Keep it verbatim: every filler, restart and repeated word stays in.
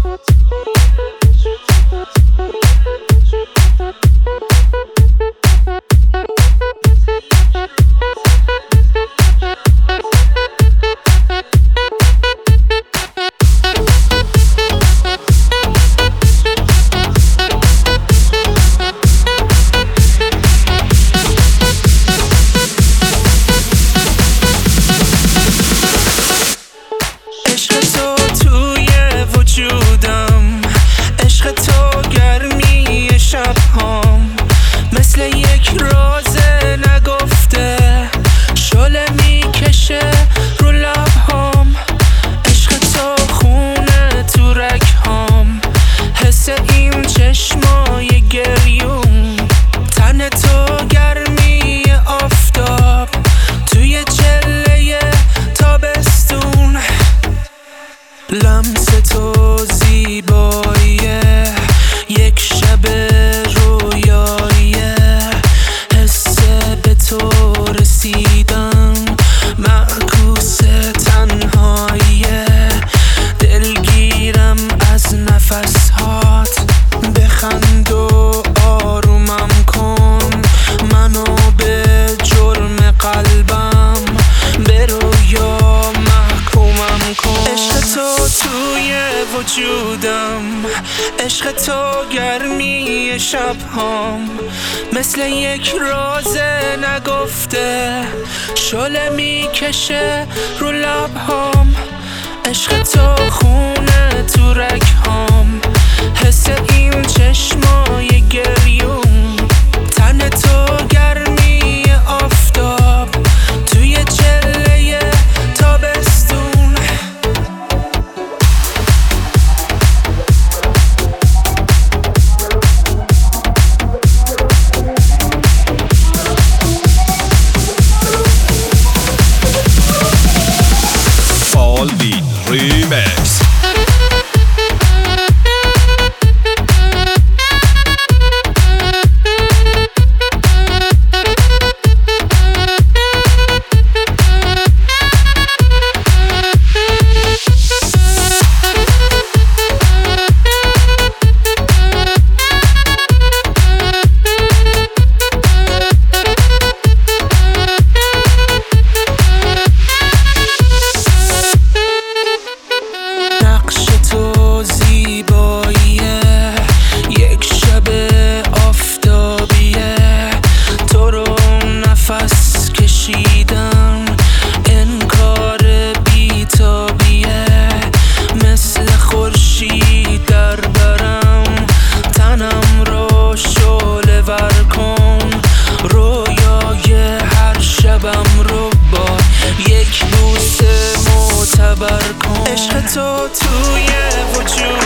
لمس تو زیباییه، یک شب رویاییه، حس به تو رسیدن معکوس تنهاییه، دلگیرم از نفسهات، بخند و آرومم کن، منو به جرم قلبم به رویا محکومم کن. عشق تو توی وجودم، عشق تو گرمی شبهام، مثل یک راز نگفته شعله میکشه رو لبهام. عشق تو خونه تو رگهام، حس این چشمای گریون، تن تو گرمی آفتاب توی چله تابستون. Falvin Remix. عشق تو توی وجود